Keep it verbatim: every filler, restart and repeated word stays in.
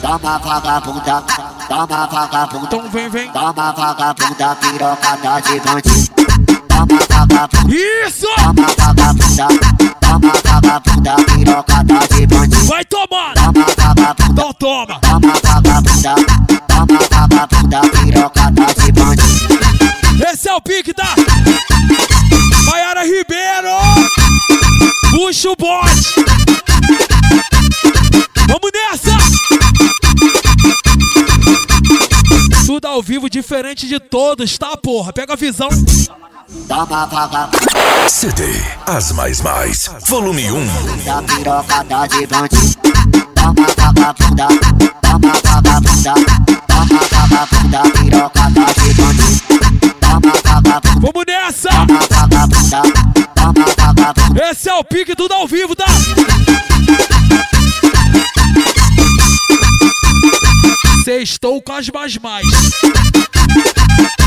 Toma vagabunda, toma vagabunda. Então vem, vem. Toma vagabunda, pirocada de bandido. Toma vagabunda. Isso! Toma vagabunda, toma vagabunda, pirocada de bandido. Vai tomar! Toma vagabunda, Então toma! toma vagabunda, toma vagabunda, pirocada de bandido. Esse é o pique da Maiara Ribeiro! Puxa o bote! Vamos nessa! Tudo ao vivo, diferente de todos, tá, porra? Pega a visão. Toma vagabunda, C D As Mais Mais, volume um. pirocada de bandido. Toma vagabunda, toma vagabunda, toma vagabunda, pirocada de bandido. Toma vagabunda, Vamos nessa! toma vagabunda, toma vagabunda. Esse é o pique, tudo ao vivo, tá? Sextou com as mais mais.